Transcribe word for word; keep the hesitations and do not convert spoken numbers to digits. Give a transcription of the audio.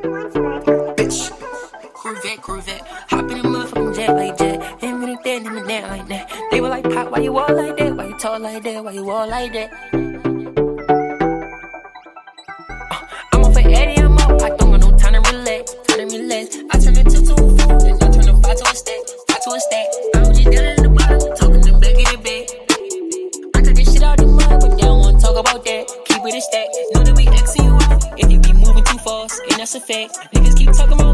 Bitch. Corvette, Corvette. Hop in a motherfucking jet like that. Him and that, him and that like that. They were like, Pop, why you all like that? Why you talk like that? Why you all like that? Uh, I'm off for Eddie, I'm up. I don't got no time to relax. Time to relax. I turn it two to a four. Then I turn a five to a stack. Five to a stack. I'm just down in the bottom. Talking them back in the bed. I took this shit out the mud, but they don't wanna talk about that. Keep it a stack. Know that we Xing you out if you be moving too fast, and that's a fact. Niggas keep talking about